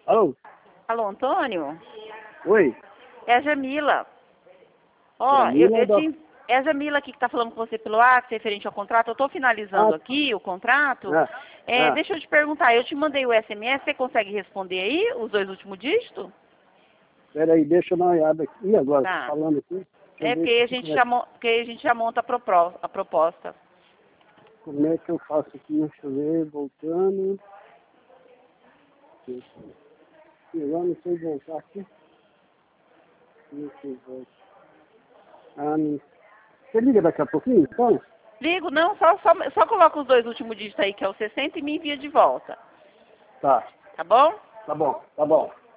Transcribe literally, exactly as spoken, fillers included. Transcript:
Alô? Alô, Antônio? Oi? É a Jamila. Ó, eu, Jamila eu da- te... É a Jamila aqui que está falando com você pelo WhatsApp, referente ao contrato. Eu estou finalizando Ah, aqui o contrato. ah, É, ah. deixa eu te perguntar, eu te mandei o S M S, você consegue responder aí os dois últimos dígitos? Peraí, deixa eu dar uma olhada aqui. E agora, Tá. falando aqui? Deixa eu É ver porque a aqui gente como é, já, mon- porque a gente já monta a, propro- a proposta. como é que eu faço aqui. Deixa eu ver, voltando. E agora não sei voltar aqui. Não sei voltar. Ah, não. Você liga daqui a pouquinho, então? Ligo, não, só, só, só coloca os dois últimos dígitos aí, que é o sessenta, e me envia de volta. Tá, Tá bom? tá bom, tá bom.